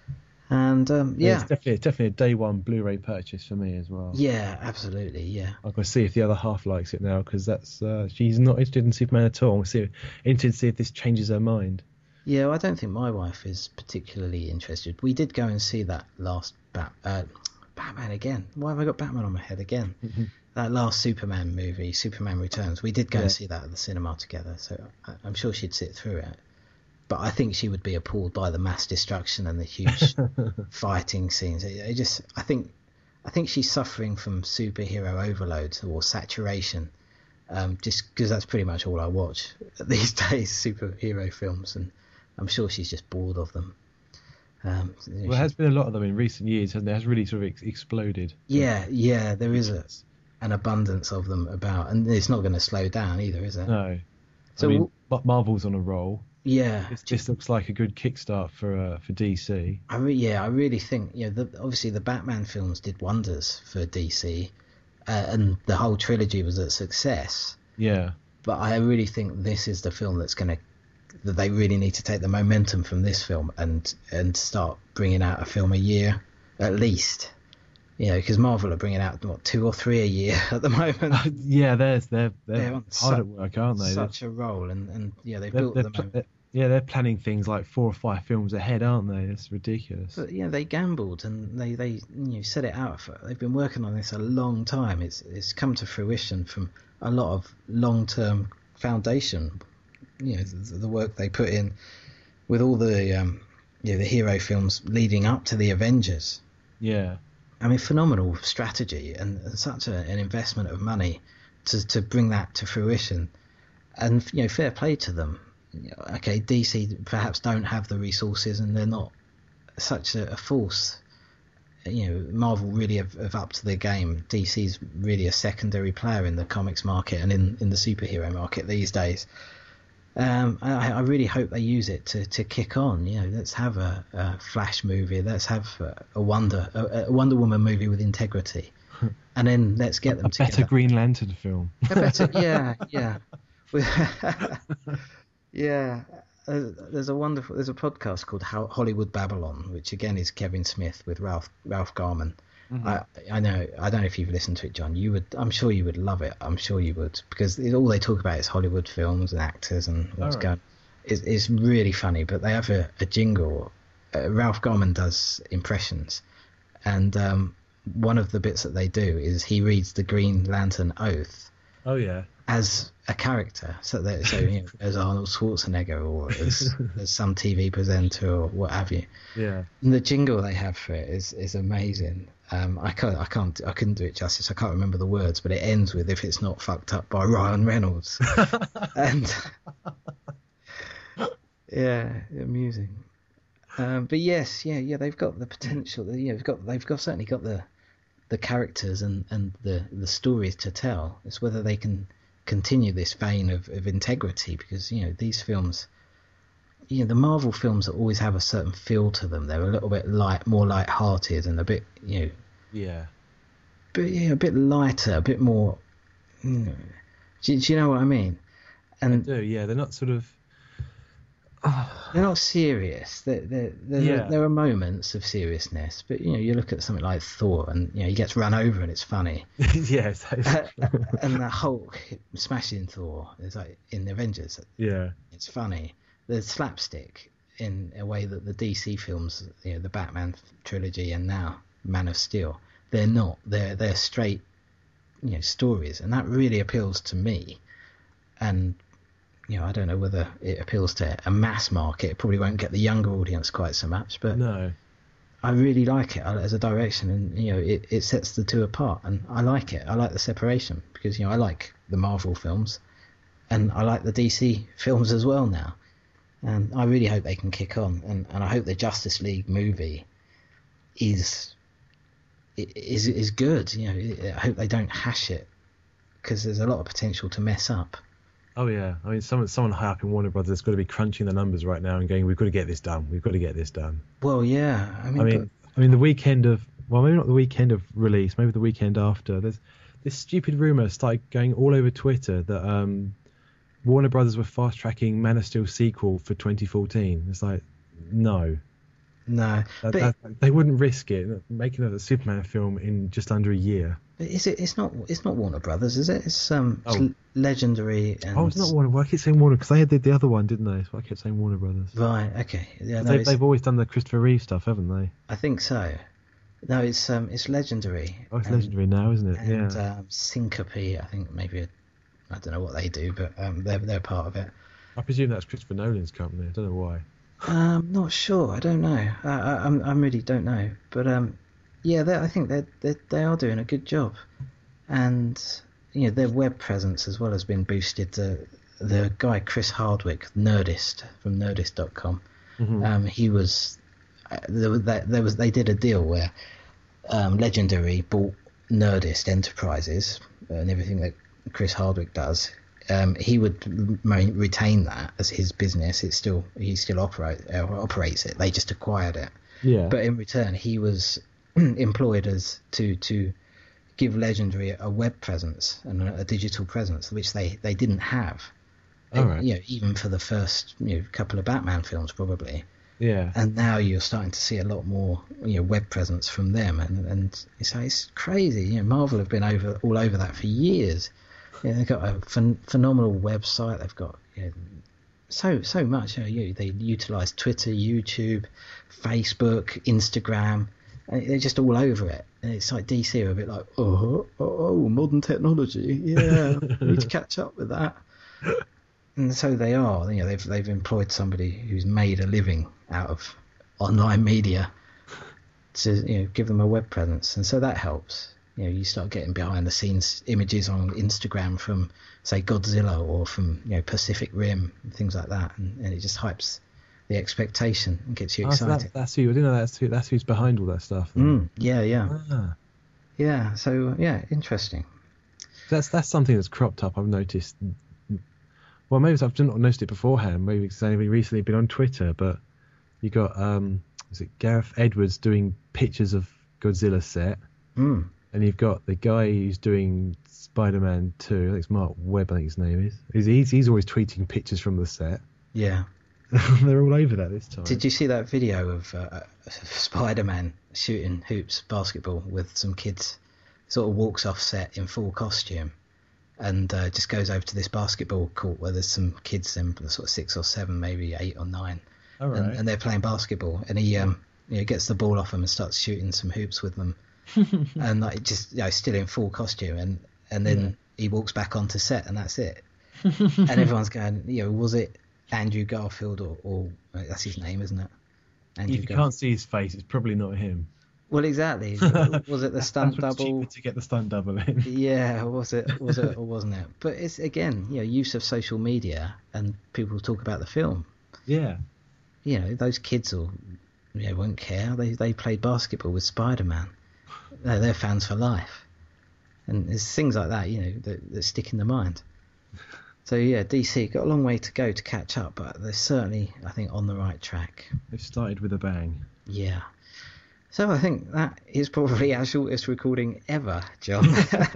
And it's definitely a day one Blu-ray purchase for me as well. Yeah, absolutely. Yeah, I've got to see if the other half likes it now because that's she's not interested in Superman at all. Interested to see if this changes her mind. Yeah, well, I don't think my wife is particularly interested. We did go and see that last Batman again. Why have I got Batman on my head again? Mm-hmm. That last Superman movie, Superman Returns. We did go and see that at the cinema together, so I'm sure she'd sit through it. But I think she would be appalled by the mass destruction and the huge fighting scenes. I think she's suffering from superhero overload or saturation, just because that's pretty much all I watch these days, superhero films, and I'm sure she's just bored of them. Well, there has been a lot of them in recent years, hasn't there? It has really sort of exploded. Yeah, there is an abundance of them about, and it's not going to slow down either, is it? No. So I mean, Marvel's on a roll. Yeah. This looks like a good kickstart for DC. I really think, obviously the Batman films did wonders for DC, and the whole trilogy was a success. Yeah. But I really think this is the film that they really need to take the momentum from this film and start bringing out a film a year at least. Because Marvel are bringing out 2 or 3 a year at the moment. Yeah, they're hard at work, aren't they? Such a role, and they've built the moment. They're planning things like 4 or 5 films ahead, aren't they? It's ridiculous. But they gambled and they set it out. They've been working on this a long time. It's come to fruition from a lot of long-term foundation. The work they put in with all the the hero films leading up to the Avengers. Yeah. I mean, phenomenal strategy and such an investment of money to bring that to fruition. And fair play to them. Okay, DC perhaps don't have the resources and they're not such a force. Marvel really have upped their game. DC's really a secondary player in the comics market and in the superhero market these days. I really hope they use it to kick on. Let's have a Flash movie. Let's have a Wonder Woman movie with integrity, and then let's get them together. Better Green Lantern film. Yeah. Yeah. There's a podcast called Hollywood Babylon, which again is Kevin Smith with Ralph Garman. Mm-hmm. I know. I don't know if you've listened to it, John. I'm sure you would love it. I'm sure you would, because all they talk about is Hollywood films and actors and what's going. It's really funny, but they have a jingle. Ralph Garman does impressions, and one of the bits that they do is he reads the Green Lantern Oath. Oh yeah. As a character, so as Arnold Schwarzenegger or as some TV presenter or what have you. Yeah. And the jingle they have for it is amazing. I couldn't do it justice. I can't remember the words, but it ends with "If it's not fucked up by Ryan Reynolds," and amusing. But yes, they've got the potential. They've certainly got the characters and the stories to tell. It's whether they can continue this vein of integrity, because these films, the Marvel films always have a certain feel to them. They're a little bit more light-hearted and a bit a bit lighter, a bit more. Do you know what I mean? And I do. Yeah, they're not sort of. They're not serious. There are moments of seriousness, but you look at something like Thor, and he gets run over, and it's funny. Yes. And the Hulk smashing Thor is like in the Avengers. Yeah, it's funny. There's slapstick in a way that the DC films, the Batman trilogy, and now Man of Steel, they're not. They're straight, stories, and that really appeals to me. And I don't know whether it appeals to a mass market. It probably won't get the younger audience quite so much, but No. I really like it as a direction, and it sets the two apart, and I like it. I like the separation because I like the Marvel films, and I like the DC films as well now, and I really hope they can kick on, and I hope the Justice League movie is good. I hope they don't hash it, because there's a lot of potential to mess up. Oh yeah, I mean, someone high up in Warner Brothers has got to be crunching the numbers right now and going, "We've got to get this done. We've got to get this done." Well, yeah. I mean, the weekend of, well, maybe not the weekend of release, maybe the weekend after. There's this stupid rumor started going all over Twitter that Warner Brothers were fast tracking Man of Steel sequel for 2014. It's like, no, they wouldn't risk it making a Superman film in just under a year. Is it? It's not Warner Brothers, is it? It's Legendary. And... Oh, it's not Warner. Well, I keep saying Warner because they did the other one, didn't they? So I kept saying Warner Brothers. Right. Okay. Yeah. No, they've always done the Christopher Reeve stuff, haven't they? I think so. No, it's Legendary. Oh, it's Legendary now, isn't it? And, yeah. Syncope, I think maybe. I don't know what they do, but they're part of it. I presume that's Christopher Nolan's company. I don't know why. Not sure. I don't know. I really don't know. But yeah, I think they are doing a good job, and their web presence as well has been boosted. The guy Chris Hardwick, Nerdist from Nerdist.com, he was they did a deal where Legendary bought Nerdist Enterprises and everything that Chris Hardwick does. He would retain that as his business. He still operates it. They just acquired it. Yeah. But in return, he was employed as to give Legendary a web presence and a digital presence, which they didn't have. All right. Even for the first couple of Batman films, probably. Yeah. And now you're starting to see a lot more web presence from them, and it's crazy. Marvel have been all over that for years. They've got a phenomenal website. They've got so much. They utilize Twitter, YouTube, Facebook, Instagram. They're just all over it. And it's like DC are a bit like, oh, modern technology. Yeah, we need to catch up with that. And so they are. They've employed somebody who's made a living out of online media to give them a web presence, and so that helps. You start getting behind the scenes images on Instagram from, say, Godzilla or from Pacific Rim and things like that, and it just hypes the expectation and gets you excited. So that's who. I didn't know that's who's behind all that stuff. Yeah. Ah. Yeah. So yeah, interesting. That's something that's cropped up. I've noticed. Well, maybe I've not noticed it beforehand. Maybe it's only recently been on Twitter, but you got is it Gareth Edwards doing pictures of Godzilla set. And you've got the guy who's doing Spider-Man 2. I think it's Mark Webb, I think his name is. He's always tweeting pictures from the set. Yeah. They're all over that this time. Did you see that video of Spider-Man shooting hoops basketball with some kids? Sort of walks off set in full costume and just goes over to this basketball court where there's some kids in sort of 6 or 7, maybe 8 or 9. All right. And they're playing basketball. And he gets the ball off them and starts shooting some hoops with them. And like just still in full costume, and then he walks back onto set, and that's it. And everyone's going, was it Andrew Garfield or that's his name, isn't it? If you can't see his face, it's probably not him. Well, exactly. Was it the stunt double? To get the stunt double in. Yeah, was it or wasn't it? But it's again, use of social media, and people talk about the film. Yeah. Those kids won't care. They played basketball with Spider-Man. They're fans for life, and there's things like that that stick in the mind. So yeah, DC got a long way to go to catch up, but they're certainly, I think, on the right track. They've started with a bang. Yeah. So I think that is probably our shortest recording ever, John.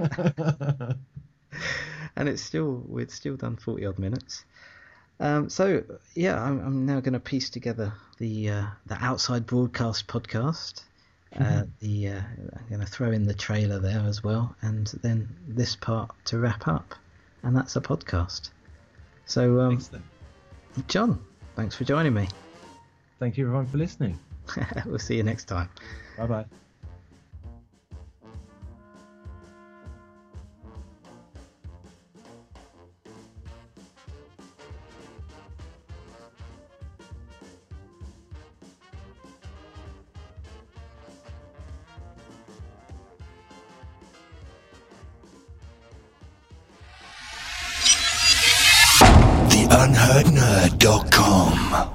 And we've still done 40 odd minutes. So yeah, I'm now going to piece together the Outside Broadcast podcast. I'm going to throw in the trailer there as well, and then this part to wrap up, and that's a podcast. So, John, thanks for joining me. Thank you everyone for listening. We'll see you next time. Bye bye. unheardnerd.com.